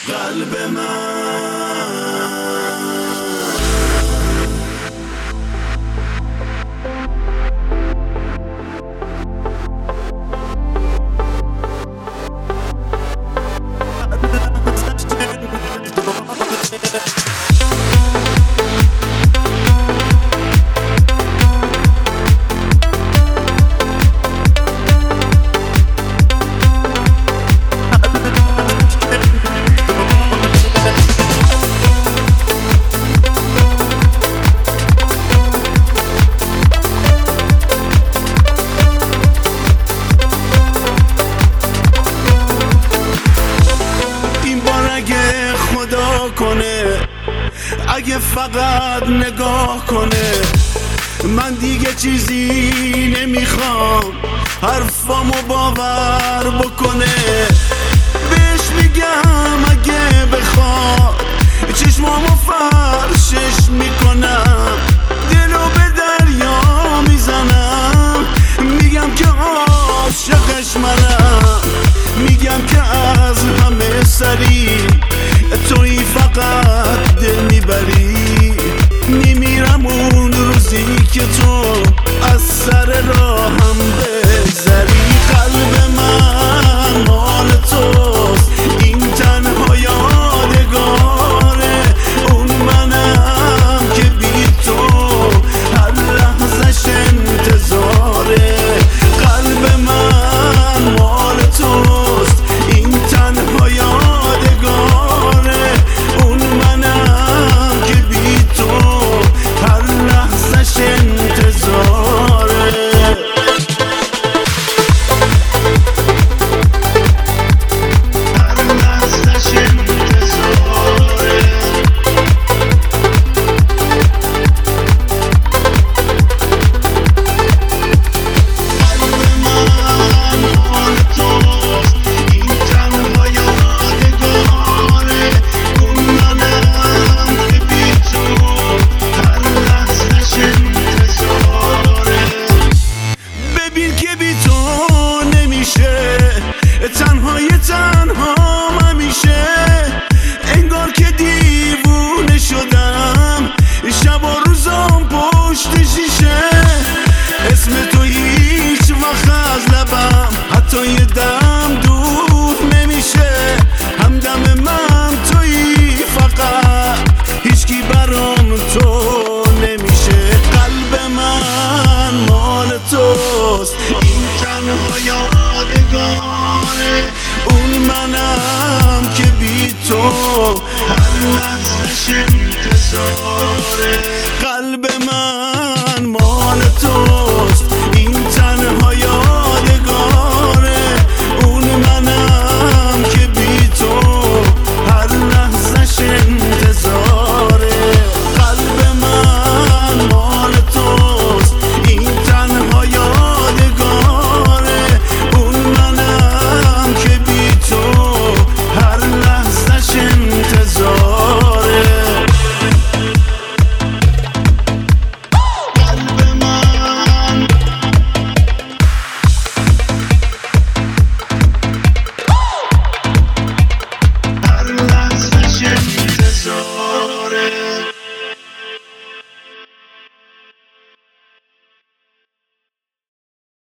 قلب من اگه فقط نگاه کنه، من دیگه چیزی نمیخوام، حرفامو باور بکنه. بهش میگم اگه بخواد چشمامو فرشش میکنم، دلو به دریا میزنم، میگم که عاشقش منم، میگم که از همه سری تویی فقط دل میبری. میمیرم اون روزی که تو از سر راهم بگذری. قلب من مال توست، این تنها یادگاره، اون منم که بی تو هر لحظش انتظاره. قلب من مال توست، این تنها یادگاره، اون منم که بی تو هر لحظش انتظاره. تنها همیشه انگار که دیوونه شدم، شب و روزام پشت شیشه. اسم تو هیچ وقت از لبم حتی یه دم دور نمیشه. همدم من تویی فقط، هیچکی برام تو نمیشه. قلب من مال توست، این تنها یادگاره، اون منم که بی تو هر لحظش انتظاره. قلب من